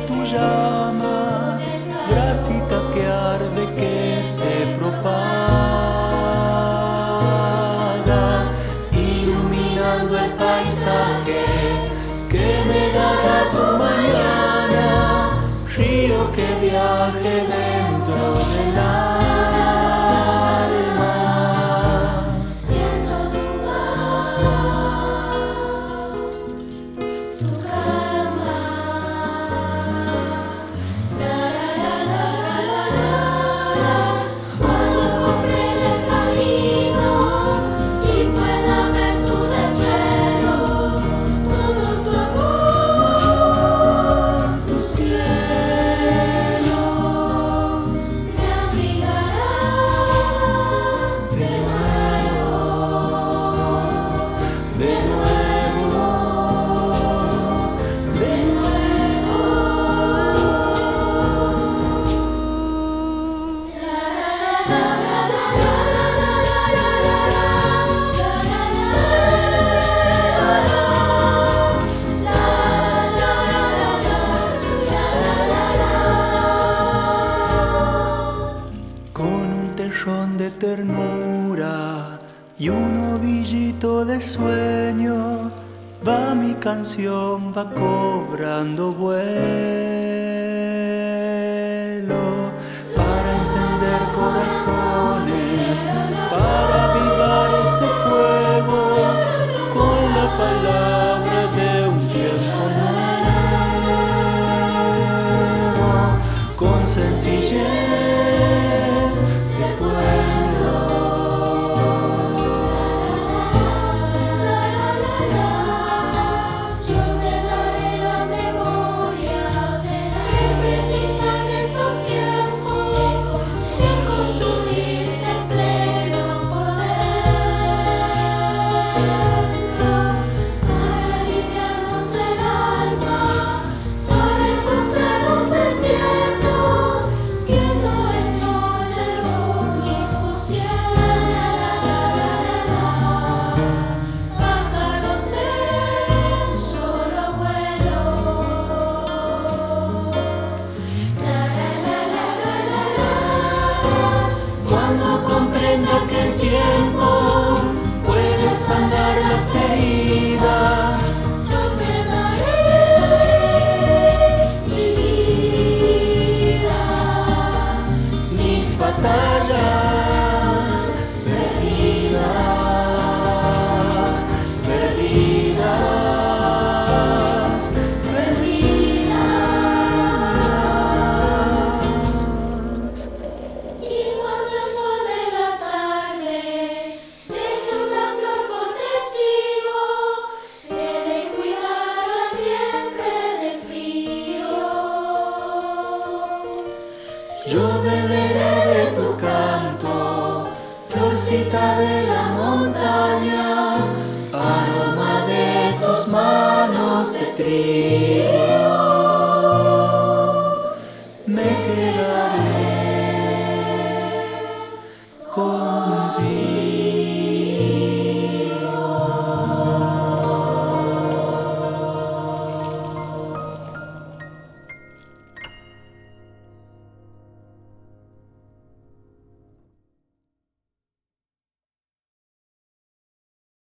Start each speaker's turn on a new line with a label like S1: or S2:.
S1: tu llama, brasita que arde, que se propaga, iluminando el paisaje que me dará tu mañana, río que viaje dentro del alma.
S2: Siento tu paz, tu calma. Cuando comprenda el camino y pueda ver tu desvelo, todo tu amor, tu cielo te abrigará de nuevo,
S1: De nuevo, de nuevo. Con un terrón de ternura y un ovillito de sueño, va mi canción, va cobrando vuelo para encender corazones, para avivar este fuego con la palabra de un tiempo nuevo, con sencillez de pueblo.
S2: yo te daré la memoria que precisan estos tiempos de construirse en pleno por dentro, para aliviarnos el alma, para encontrarnos despiertos, viendo el sol, el mismo cielo, pájaros de un solo vuelo.
S1: Cuando comprenda que el tiempo puede sanar las heridas,
S2: Yo te daré mi vida,
S1: mis batallas perdidas, perdidas, perdidas.
S2: y cuando el sol de la tarde deje una flor por testigo, he de cuidarla siempre del frío.
S1: Yo beberé de tu canto, florcita de la montaña, aroma de tus manos de trigo. Me quedaré contigo.